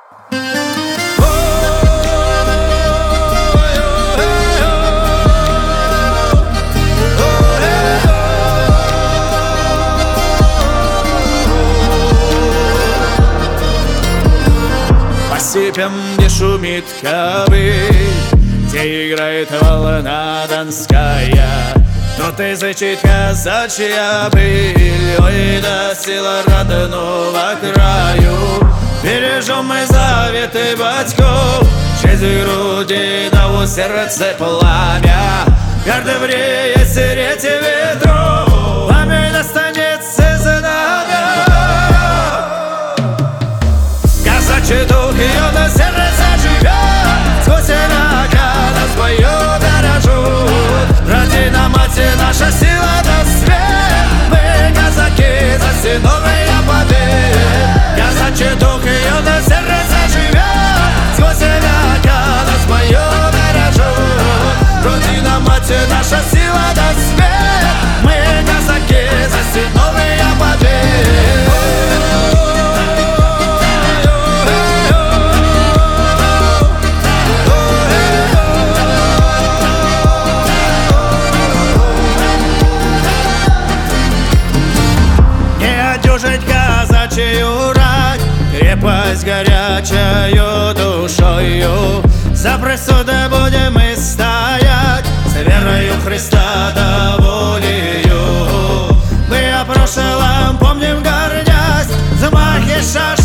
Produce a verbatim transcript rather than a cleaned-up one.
По степям, где шумит кобыль, где играет волна донская, тут и звучит казачья пыль. Ой, да сила родного краю, бережем мы заветы батьков, честь в груди, да у сердце пламя, гордо вреет сереть ветров, пламя достанется знамя. Казачий дух ее на сердце живет, сквозь рога свою дорожут. Родина, мать, наша сила да свет, мы казаки за все новые победы. Казачий дух ее на сердце живет, сквозь рога свою дорожут. Родина, мать, наша сила да свет, мы казаки за все новые победы. Казачью рать, крепость горячою душою, за присуды будем мы стоять, с верою Христа да волею. Мы о прошлом помним, гордясь, взмахи шашки